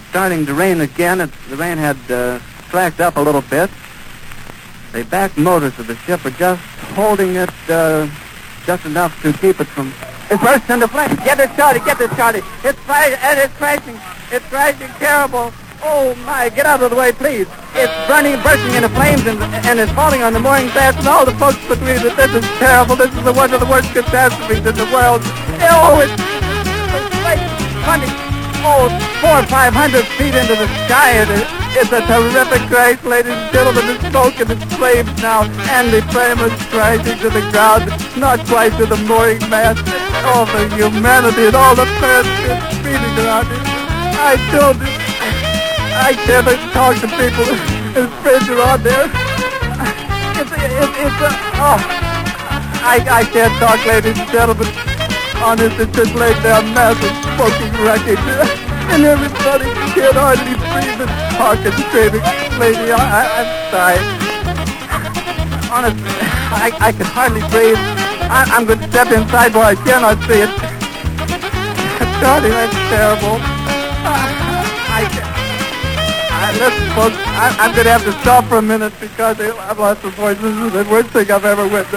starting to rain again. The rain had slacked up a little bit. The back motors of the ship are just holding it just enough to keep it from... It bursts into flames. Get it started. It's crashing. It's crashing terrible. Oh, my, get out of the way, please. It's bursting into flames, and it's falling on the mooring mast, and all the folks agree that this is terrible. This is one of the worst catastrophes in the world. Oh, it's like 400 or 500 feet into the sky, and it's a terrific crash, ladies and gentlemen. The smoke and the flames now, and the frame is crashing to the ground, not quite to the mooring mast. All the humanity and all the fans just beating around it. I told you. I can't talk to people. His friends are on there. I can't talk, ladies and gentlemen. Honest, it's just laid down massive smoking wreckage. And everybody can't hardly breathe and talk and screaming. Lady, I'm sorry. Honestly, I can hardly breathe. I'm going to step inside where I cannot see it. Johnny, that's terrible. I can't. Listen, folks, I'm going to have to stop for a minute because I've lost the voice. This is the worst thing I've ever witnessed.